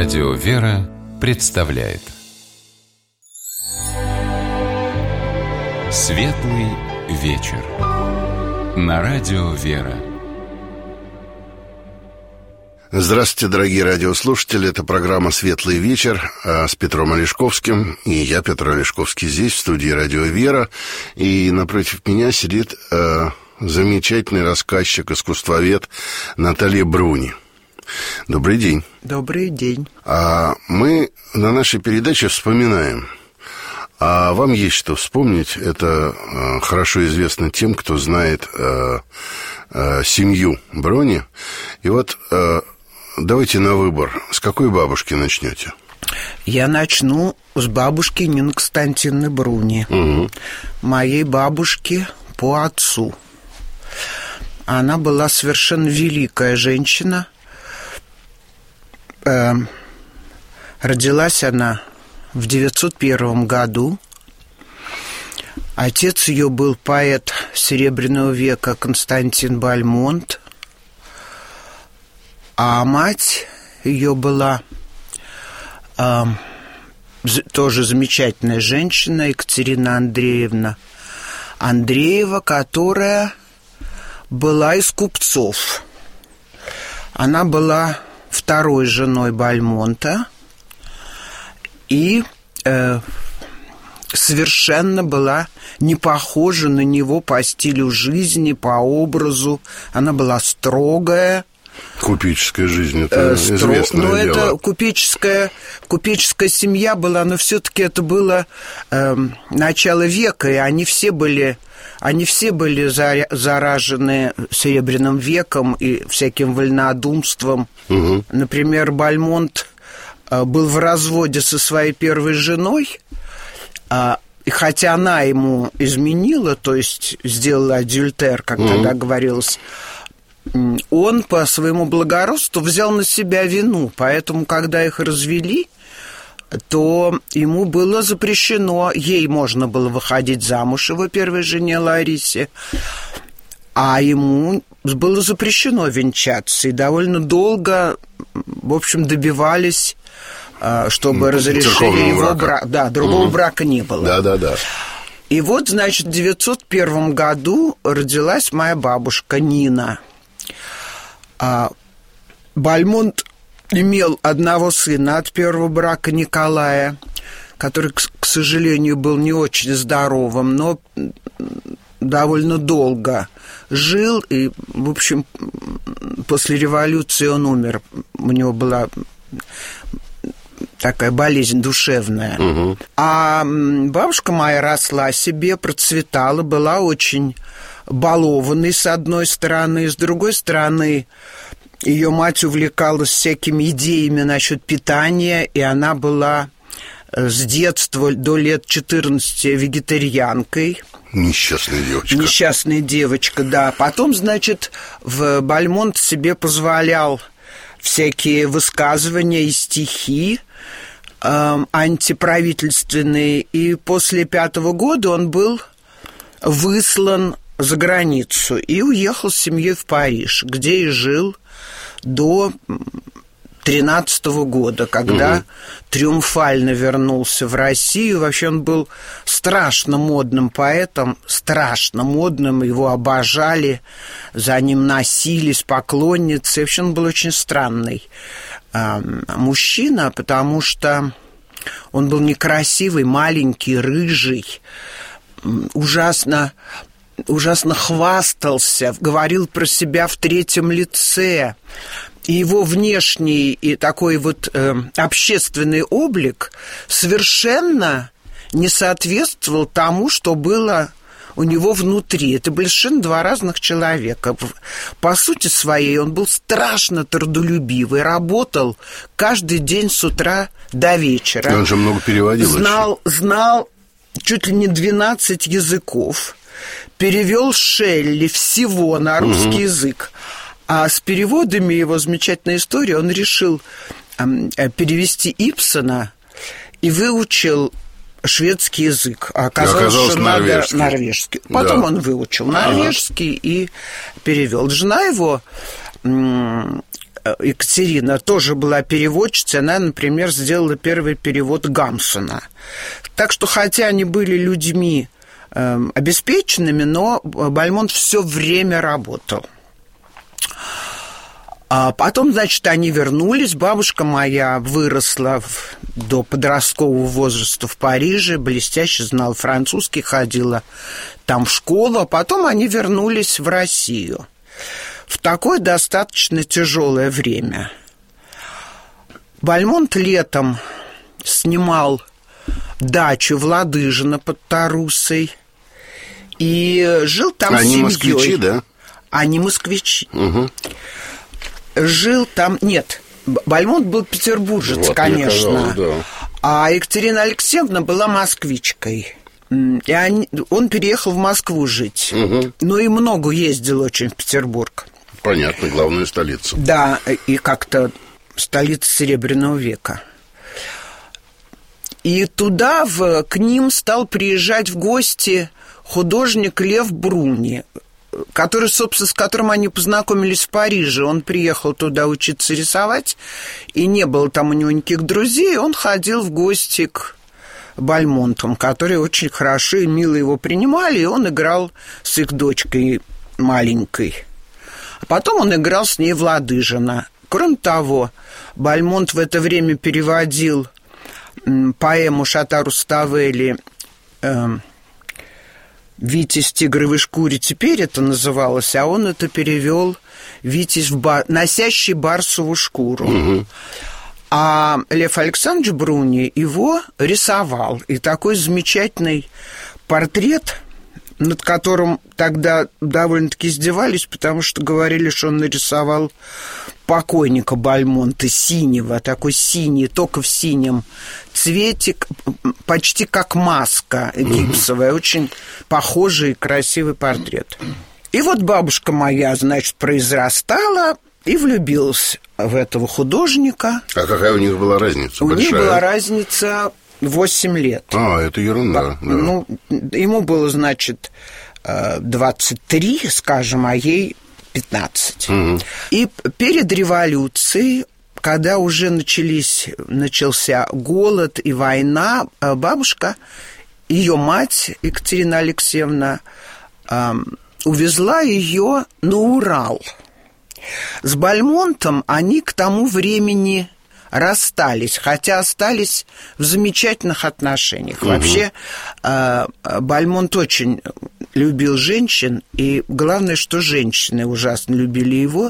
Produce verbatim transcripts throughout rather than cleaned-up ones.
Радио «Вера» представляет Светлый вечер на Радио «Вера». Здравствуйте, дорогие радиослушатели. Это программа «Светлый вечер» с Петром Олешковским. И я, Петр Олешковский, здесь, в студии «Радио Вера». И напротив меня сидит э, замечательный рассказчик, искусствовед Наталья Бруни. Добрый день. Добрый день. А мы на нашей передаче вспоминаем. А вам есть что вспомнить. Это э, хорошо известно тем, кто знает э, э, семью Бруни. И вот э, давайте на выбор. С какой бабушки начнете? Я начну с бабушки Нины Константиновны Бруни. Угу. Моей бабушки по отцу. Она была совершенно великая женщина. Э, родилась она в девятьсот первом году. Отец ее был поэт Серебряного века Константин Бальмонт, а мать ее была э, тоже замечательная женщина, Екатерина Андреевна Андреева, которая была из купцов. Она была второй женой Бальмонта и э, совершенно была не похожа на него по стилю жизни, по образу. Она была строгая. Купеческая жизнь, это э, известное стро... но дело. Это купеческая, купеческая семья была, но все-таки это было э, начало века, и они все были, они все были заражены Серебряным веком и всяким вольнодумством. Угу. Например, Бальмонт был в разводе со своей первой женой, и хотя она ему изменила, то есть сделала адюльтер, как mm-hmm. тогда говорилось, он по своему благородству взял на себя вину, поэтому, когда их развели, то ему было запрещено, ей можно было выходить замуж, его первой жене Ларисе, а ему было запрещено венчаться, и довольно долго, в общем, добивались, чтобы разрешили его брак. Да, другого mm-hmm. брака не было. Да, да, да. И вот, значит, в девятьсот первом году родилась моя бабушка Нина. Бальмонт имел одного сына от первого брака, Николая, который, к сожалению, был не очень здоровым, но довольно долго жил, и, в общем, после революции он умер. У него была такая болезнь душевная. Угу. А бабушка моя росла себе, процветала, была очень балованной, с одной стороны, с другой стороны, ее мать увлекалась всякими идеями насчет питания, и она была с детства до лет четырнадцати вегетарианкой. Несчастная девочка. Несчастная девочка, да. Потом, значит, в Бальмонт себе позволял всякие высказывания и стихи э, антиправительственные. И после пятого года он был выслан за границу и уехал с семьей в Париж, где и жил до тринадцатого года, когда угу. триумфально вернулся в Россию. Вообще он был страшно модным поэтом, страшно модным, его обожали, за ним носились поклонницы. Вообще он был очень странный э, мужчина, потому что он был некрасивый, маленький, рыжий, ужасно, ужасно хвастался, говорил про себя в третьем лице. И его внешний и такой вот э, общественный облик совершенно не соответствовал тому, что было у него внутри. Это были совершенно два разных человека. По сути своей он был страшно трудолюбивый, работал каждый день с утра до вечера. И он же много переводил. Знал, знал чуть ли не двенадцать языков, перевел Шелли всего на русский угу. язык. А с переводами его замечательная история. Он решил э, перевести Ибсена и выучил шведский язык. А оказалось, что норвежский. надо норвежский. Потом да. он выучил норвежский ага. и перевел. Жена его м- Екатерина тоже была переводчицей. Она, например, сделала первый перевод Гамсуна. Так что, хотя они были людьми э, обеспеченными, но Бальмонт все время работал. А потом, значит, они вернулись. Бабушка моя выросла в, до подросткового возраста в Париже, блестяще знала французский, ходила там в школу. А потом они вернулись в Россию в такое достаточно тяжелое время. Бальмонт летом снимал дачу в Ладыжино под Тарусой и жил там Они с семьей. москвичи, да? Они москвичи. Угу. Жил там... Нет, Бальмонт был петербуржец, вот, конечно. Казалось, да. А Екатерина Алексеевна была москвичкой. И они, он переехал в Москву жить. Угу. Ну и много ездил очень в Петербург. Понятно, главная столица. Да, и как-то столица Серебряного века. И туда в, к ним стал приезжать в гости художник Лев Бруни, который, собственно, с которым они познакомились в Париже. Он приехал туда учиться рисовать, и не было там у него никаких друзей. Он ходил в гости к Бальмонтам, которые очень хорошо и мило его принимали, и он играл с их дочкой маленькой. А потом он играл с ней в Ладыжино. Кроме того, Бальмонт в это время переводил поэму Шата Руставели э, «Витязь в тигровой шкуре», теперь это называлось, а он это перевел «Витязь, в бар... носящий барсову шкуру». Угу. А Лев Александрович Бруни его рисовал. И такой замечательный портрет, над которым тогда довольно-таки издевались, потому что говорили, что он нарисовал покойника Бальмонта синего, такой синий, только в синем цвете, почти как маска гипсовая, очень похожий и красивый портрет. И вот бабушка моя, значит, произрастала и влюбилась в этого художника. А какая у них была разница? У Большая? них была разница восемь лет. А, это ерунда. Да. Ну, ему было, значит, двадцать три, скажем, а ей пятнадцать. Угу. И перед революцией, когда уже начались, начался голод и война, бабушка, ее мать Екатерина Алексеевна, увезла ее на Урал. С Бальмонтом они к тому времени расстались, хотя остались в замечательных отношениях. Угу. Вообще, Бальмонт очень любил женщин, и главное, что женщины ужасно любили его.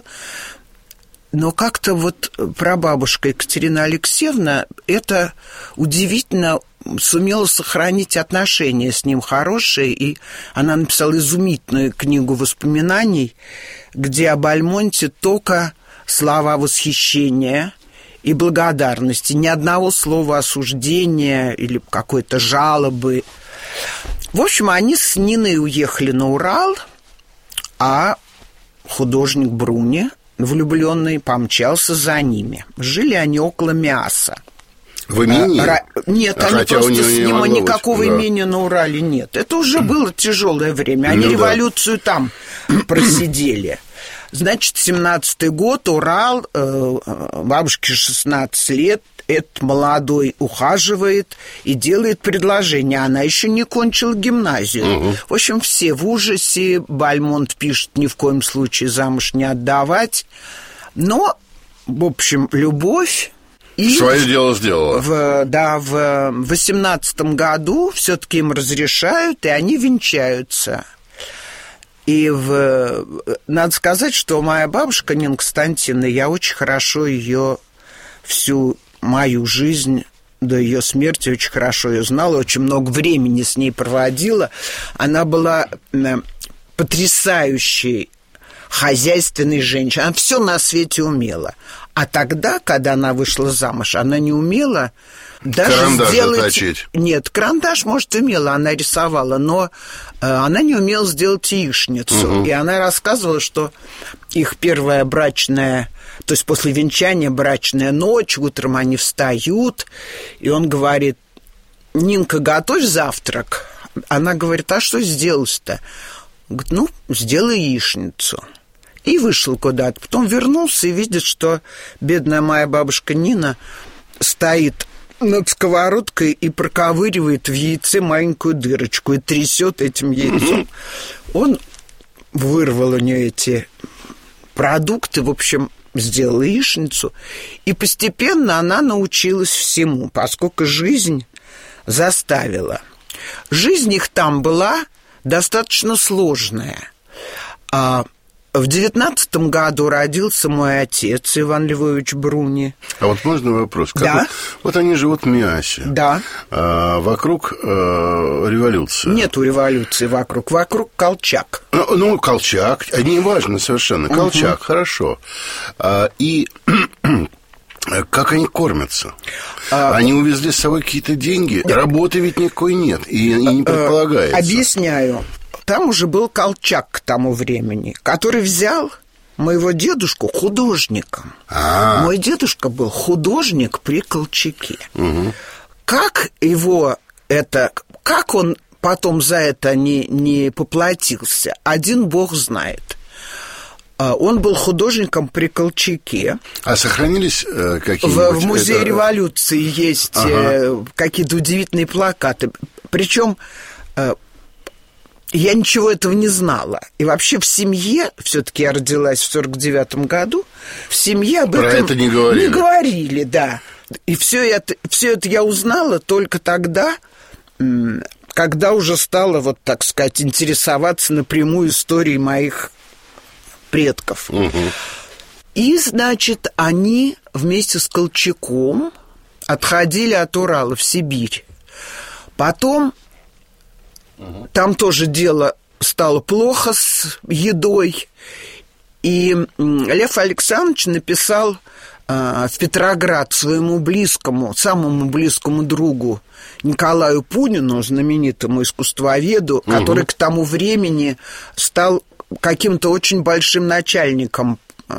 Но как-то вот прабабушка Екатерина Алексеевна это удивительно сумела сохранить отношения с ним хорошие, и она написала изумительную книгу воспоминаний, где о Бальмонте только слова восхищения и благодарности, ни одного слова осуждения или какой-то жалобы. В общем, они с Ниной уехали на Урал, а художник Бруни, влюбленный, помчался за ними. Жили они около Миаса. В имении? А, нет, а они просто с ним никакого быть, да. имения на Урале нет. Это уже было тяжелое время. Они ну, революцию да. там просидели. Значит, семнадцатый год, Урал, э, бабушке шестнадцать лет, этот молодой ухаживает и делает предложение. Она еще не кончила гимназию. Угу. В общем, все в ужасе. Бальмонт пишет, ни в коем случае замуж не отдавать. Но, в общем, любовь. И свое дело сделала. В, да, в восемнадцатом году все-таки им разрешают, и они венчаются. И в, надо сказать, что моя бабушка Нина Константиновна, я очень хорошо ее всю мою жизнь до ее смерти очень хорошо ее знала, очень много времени с ней проводила. Она была потрясающей хозяйственной женщиной. Она все на свете умела. А тогда, когда она вышла замуж, она не умела даже карандаш сделать... заточить. Нет, карандаш, может, умела, она рисовала, но э, она не умела сделать яичницу. Угу. И она рассказывала, что их первая брачная, то есть после венчания брачная ночь, утром они встают, и он говорит: Нинка, готовь завтрак. Она говорит: а что сделать-то? Говорит: ну, сделай яичницу. и вышел куда-то. Потом вернулся и видит, что бедная моя бабушка Нина стоит над сковородкой и проковыривает в яйце маленькую дырочку и трясет этим яйцом. Он вырвал у нее эти продукты, в общем, сделал яичницу, и постепенно она научилась всему, поскольку жизнь заставила. Жизнь их там была достаточно сложная. А в девятнадцатом году родился мой отец Иван Львович Бруни. А вот можно вопрос? Как Да. Вот, вот они живут в Миасе. Да. А вокруг а, революция. Нету революции вокруг. Вокруг Колчак. Ну, ну Колчак, а не важно совершенно. Колчак, угу. Хорошо. А, и как они кормятся? А, они увезли с собой какие-то деньги? Да. Работы ведь никакой нет, и, и не предполагается. Объясняю. Там уже был Колчак к тому времени, который взял моего дедушку художником. А-а-а. Мой дедушка был художник при Колчаке. Угу. Как его это... Как он потом за это не, не поплатился, один бог знает. Он был художником при Колчаке. А сохранились э, какие-нибудь... В, в Музее это... революции есть ага. э, какие-то удивительные плакаты. Причем... Э, Я ничего этого не знала. И вообще в семье, все-таки я родилась в сорок девятом году, в семье об Про этом это не говорили. Не говорили, да. И все это, все это я узнала только тогда, когда уже стала, вот так сказать, интересоваться напрямую историей моих предков. Угу. И, значит, они вместе с Колчаком отходили от Урала в Сибирь. Потом... Там тоже дело стало плохо с едой. И Лев Александрович написал э, в Петроград своему близкому, самому близкому другу Николаю Пунину, знаменитому искусствоведу, угу. который к тому времени стал каким-то очень большим начальником э,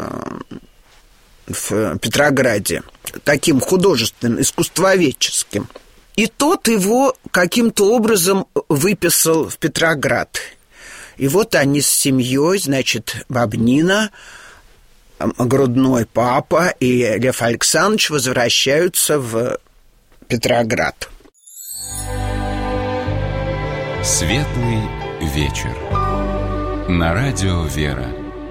в Петрограде, таким художественным, искусствоведческим. И тот его каким-то образом выписал в Петроград. И вот они с семьей, значит, Бабнина, грудной папа и Лев Александрович возвращаются в Петроград. Светлый вечер. На радио «Вера».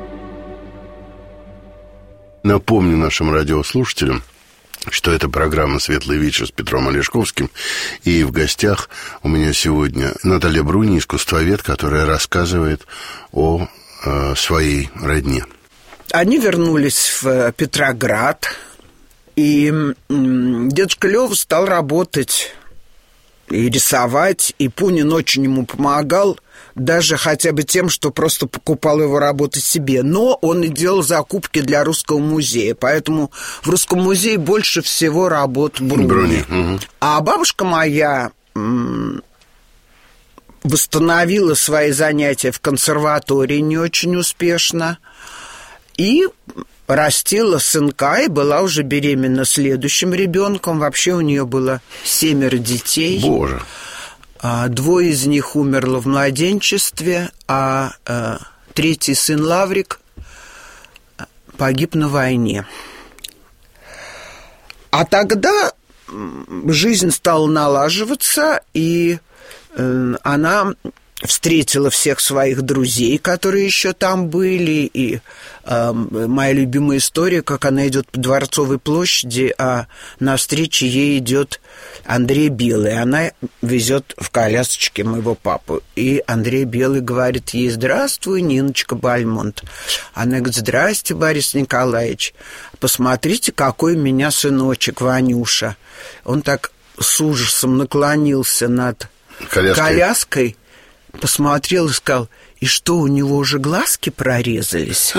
Напомню нашим радиослушателям, что это программа «Светлый вечер» с Петром Олешковским. И в гостях у меня сегодня Наталья Бруни, искусствовед, которая рассказывает о э, своей родне. Они вернулись в Петроград, и м, дедушка Лёва стал работать и рисовать, и Пунин очень ему помогал, даже хотя бы тем, что просто покупал его работы себе. Но он и делал закупки для Русского музея, поэтому в Русском музее больше всего работ Бруни. Бруни. Угу. А бабушка моя м- восстановила свои занятия в консерватории не очень успешно и растила сынка, и была уже беременна следующим ребенком. Вообще у нее было семеро детей. Боже. Двое из них умерло в младенчестве, а э, третий сын Лаврик погиб на войне. А тогда жизнь стала налаживаться, и э, она встретила всех своих друзей, которые еще там были, и э, моя любимая история, как она идет по Дворцовой площади, а навстречу ей идет Андрей Белый. Она везет в колясочке моего папу. И Андрей Белый говорит ей: «Здравствуй, Ниночка Бальмонт». Она говорит: «Здрасте, Борис Николаевич. Посмотрите, какой у меня сыночек Ванюша». Он так с ужасом наклонился над коляской, коляской посмотрел и сказал: «И что, у него уже глазки прорезались?»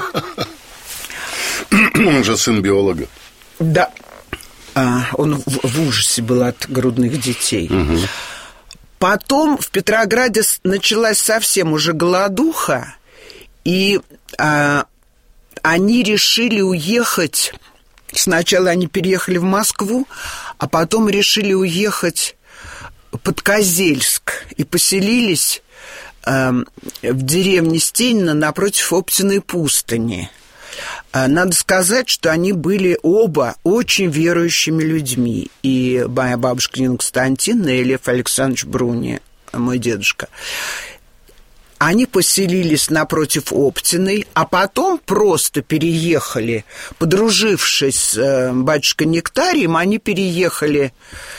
Он же сын биолога. Да. А, он в, в ужасе был от грудных детей. Угу. Потом в Петрограде началась совсем уже голодуха, и а, они решили уехать. Сначала они переехали в Москву, а потом решили уехать под Козельск и поселились э, в деревне Стенина напротив Оптиной пустыни. Надо сказать, что они были оба очень верующими людьми. И моя бабушка Нина Константиновна, и Лев Александрович Бруни, мой дедушка. Они поселились напротив Оптиной, а потом просто переехали, подружившись с батюшкой Нектарием, они переехали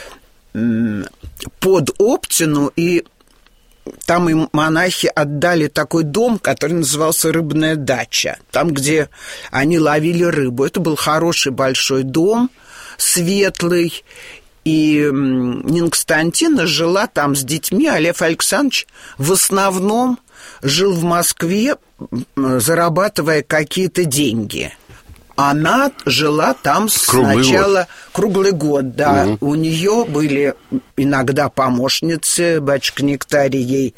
под Оптину, и там им монахи отдали такой дом, который назывался «Рыбная дача», там, где они ловили рыбу. Это был хороший большой дом, светлый, и Нина Константиновна жила там с детьми, а Лев Александрович в основном жил в Москве, зарабатывая какие-то деньги. Она жила там круглый сначала год. Круглый год, да. Угу. У нее были иногда помощницы, батюшка Нектарий ей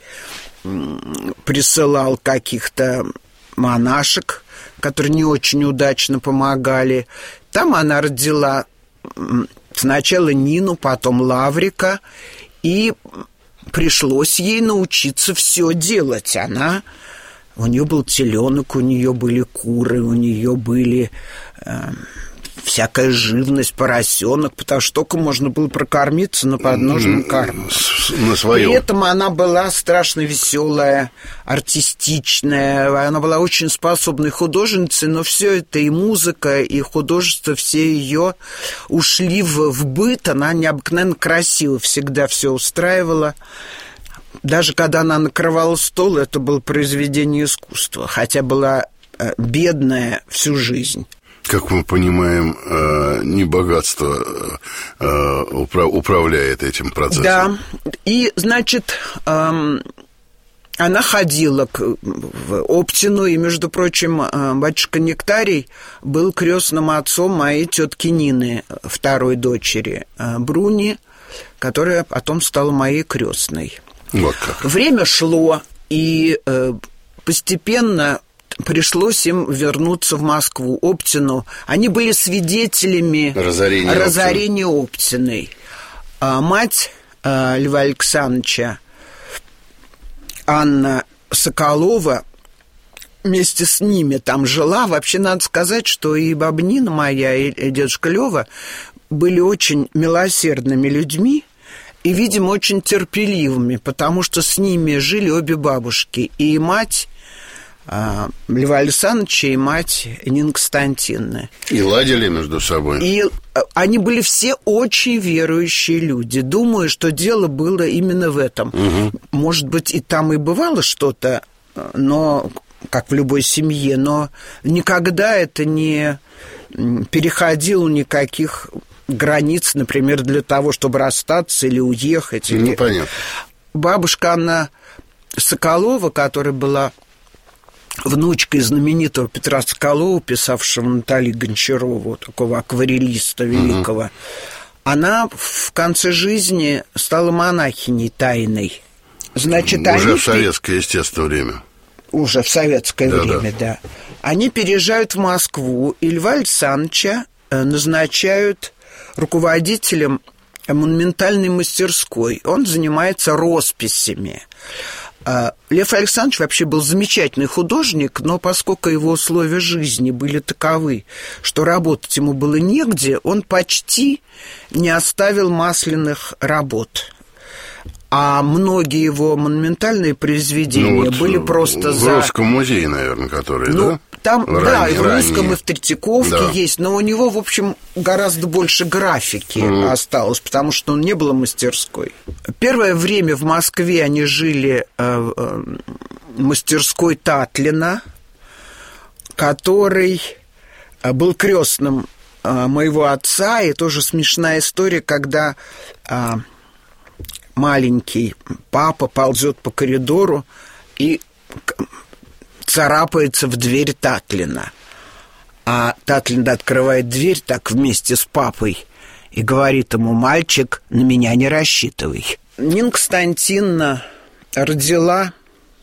присылал каких-то монашек, которые не очень удачно помогали. Там она родила сначала Нину, потом Лаврика, и пришлось ей научиться все делать. Она... У нее был теленок, у нее были куры, у нее были э, всякая живность, поросенок, потому что только можно было прокормиться на подножном корму. На своем. При этом она была страшно веселая, артистичная, она была очень способной художницей, но все это и музыка, и художество, все ее ушли в, в быт. Она необыкновенно красиво всегда все устраивала. Даже когда она накрывала стол, это было произведение искусства, хотя была бедная всю жизнь. Как мы понимаем, не богатство управляет этим процессом. Да, и, значит, она ходила в Оптину, и, между прочим, батюшка Нектарий был крестным отцом моей тетки Нины, второй дочери Бруни, которая потом стала моей крестной. Вот как. Время шло, и э, постепенно пришлось им вернуться в Москву, Оптину. Они были свидетелями разорения, разорения Оптиной. А мать э, Льва Александровича, Анна Соколова, вместе с ними там жила. Вообще, надо сказать, что и баба Нина моя, и дедушка Лёва были очень милосердными людьми, и, видимо, очень терпеливыми, потому что с ними жили обе бабушки, и мать а, Льва Александровича, и мать Нины Константиновны. И ладили между собой. И они были все очень верующие люди. Думаю, что дело было именно в этом. Угу. Может быть, и там и бывало что-то, но, как в любой семье, но никогда это не переходило никаких границ, например, для того, чтобы расстаться или уехать. Ну, или... понятно. Бабушка Анна Соколова, которая была внучкой знаменитого Петра Соколова, писавшего Натали Гончарову, такого акварелиста великого, угу. Она в конце жизни стала монахиней тайной. Значит, уже они... в советское, естественно, время. Уже в советское да, время, да. да. Они переезжают в Москву, и Льва Александровича назначают руководителем монументальной мастерской. Он занимается росписями. Лев Александрович вообще был замечательный художник, но поскольку его условия жизни были таковы, что работать ему было негде, он почти не оставил масляных работ. А многие его монументальные произведения ну, вот были просто в за... В Русском музее, наверное, который, ну, да? Там, ранее, да, и в Русском, ранее. и в Третьяковке да. есть, но у него, в общем, гораздо больше графики mm. осталось, потому что он не было мастерской. Первое время в Москве они жили э, э, в мастерской Татлина, который был крестным э, моего отца, и тоже смешная история, когда э, маленький папа ползет по коридору и царапается в дверь Татлина. А Татлин открывает дверь так вместе с папой и говорит ему: мальчик, на меня не рассчитывай. Нина Константиновна родила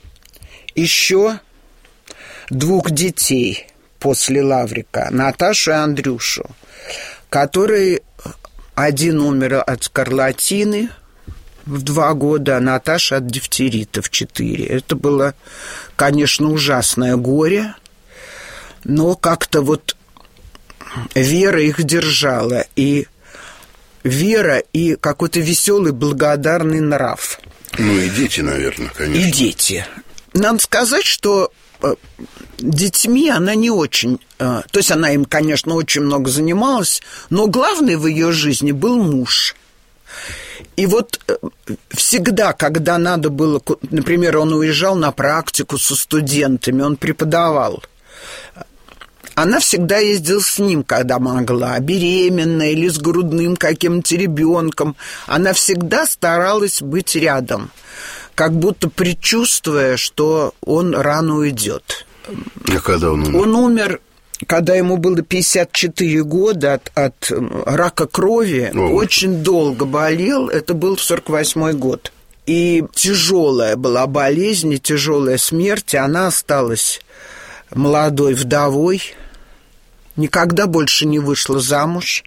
еще двух детей после Лаврика, Наташу и Андрюшу, которые один умер от скарлатины в два года, а Наташа от дифтерита в четыре. Это было, конечно, ужасное горе, но как-то вот вера их держала, и вера, и какой-то веселый, благодарный нрав. Ну и дети, наверное, конечно. И дети. Надо сказать, что детьми она не очень... То есть она им, конечно, очень много занималась, но главный в ее жизни был муж. И вот всегда, когда надо было... Например, он уезжал на практику со студентами, он преподавал. Она всегда ездила с ним, когда могла, беременная или с грудным каким-то ребенком. Она всегда старалась быть рядом, как будто предчувствуя, что он рано уйдет. А когда он умер? Он умер, когда ему было пятьдесят четыре года от, от рака крови. О. Очень долго болел, это был сорок восьмой год. И тяжелая была болезнь, и тяжелая смерть, и она осталась молодой вдовой, никогда больше не вышла замуж.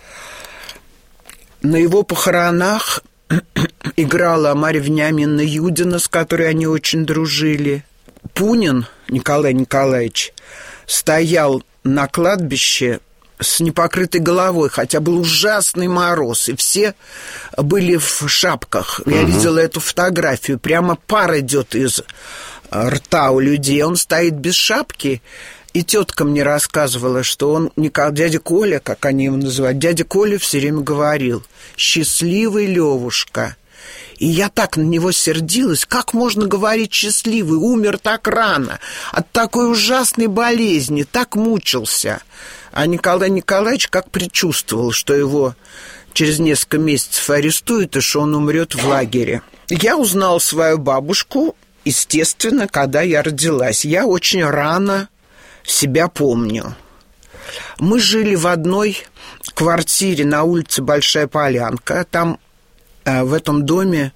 На его похоронах играла Марья Вениаминовна Юдина, с которой они очень дружили. Пунин Николай Николаевич стоял на кладбище с непокрытой головой, хотя был ужасный мороз, и все были в шапках. Я угу. видела эту фотографию, прямо пар идет из рта у людей. Он стоит без шапки, и тетка мне рассказывала, что он, дядя Коля, как они его называют, дядя Коля все время говорил: «Счастливый Левушка». И я так на него сердилась. Как можно говорить «счастливый»? Умер так рано, от такой ужасной болезни, так мучился. А Николай Николаевич как предчувствовал, что его через несколько месяцев арестуют, и что он умрет в лагере. Я узнала свою бабушку, естественно, когда я родилась. Я очень рано себя помню. Мы жили в одной квартире на улице Большая Полянка. Там э, в этом доме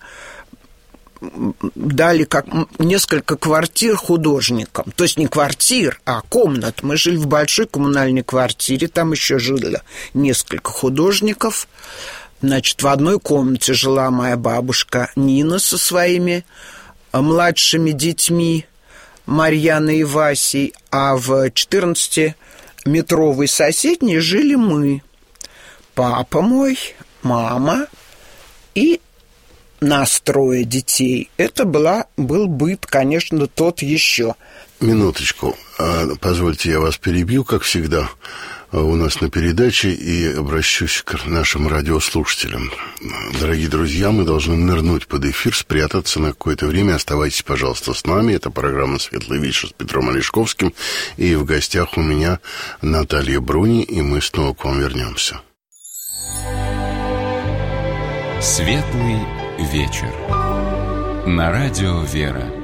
дали как несколько квартир художникам. То есть не квартир, а комнат. Мы жили в большой коммунальной квартире. Там еще жило несколько художников. Значит, в одной комнате жила моя бабушка Нина со своими младшими детьми, Марьяной и Васей, а в четырнадцатиметровой соседней жили мы. Папа мой, мама и нас трое детей. Это была, был быт, конечно, тот еще. Минуточку. Позвольте, я вас перебью, как всегда, у нас на передаче, и обращусь к нашим радиослушателям. Дорогие друзья, мы должны нырнуть под эфир, спрятаться на какое-то время. Оставайтесь, пожалуйста, с нами. Это программа «Светлый вечер» с Петром Олешковским. И в гостях у меня Наталья Бруни, и мы снова к вам вернемся. «Светлый вечер» на радио «Вера».